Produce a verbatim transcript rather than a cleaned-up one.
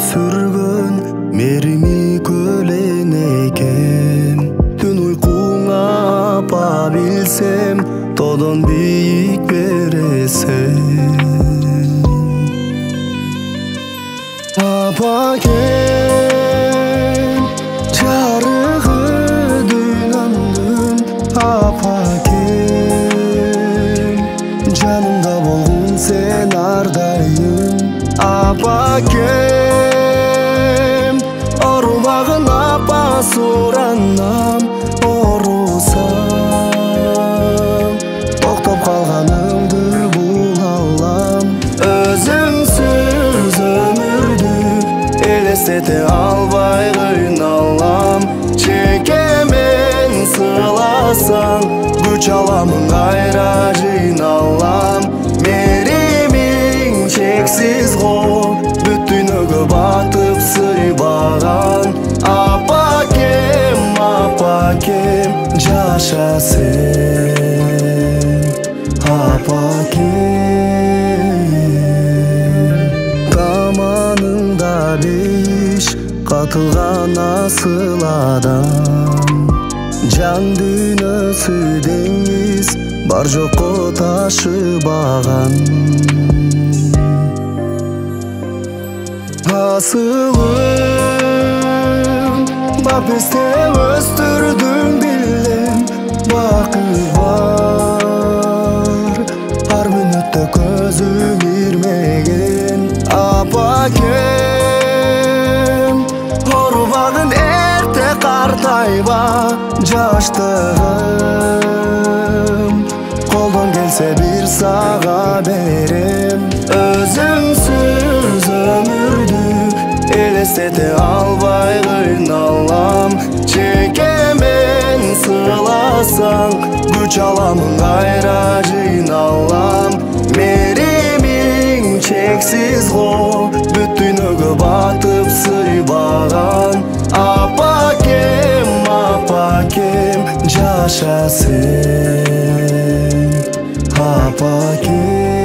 сүргөн мерими көлөнекем. Түн уйкуңа апа билсем, тодон бийик бересем. Апакем, жарыгы дүйнөмдүн, апакем, жанымда болгун сен ар дайым. Апакем, оорубагын апа суранам, оорусам, токтоп калганымды була алам. Өзүңсүз өмүрдү элестете албай кыйналам. Чекемен сыйласаң, күч аламын кайра жыйналам. Меримиң чексиз го, бүт дүйнөгө батып сыйбаган. Апакем, апакем, жаша сен, апакем. Таманыңда бейиш катылган асыл адам. Жан дүйнөсү деңиз, бар жокко ташыбаган. Асылым, бак бизде өстүрдүң билем, бакы бар, ар мүнөттө көзүм ирмеген. Апакем, оорубагын эрте картайба, жаштыгым, колдон келсе бир сага берем. Өзүңсүз өмүрдү элестете албай кыйналам. Чекемен сыйласаң, күч аламын кайра жыйналам. Меримиң чексиз го, бүт дүйнөгө батып сыйбаган. Апакем, апакем, жаша сен, апакем.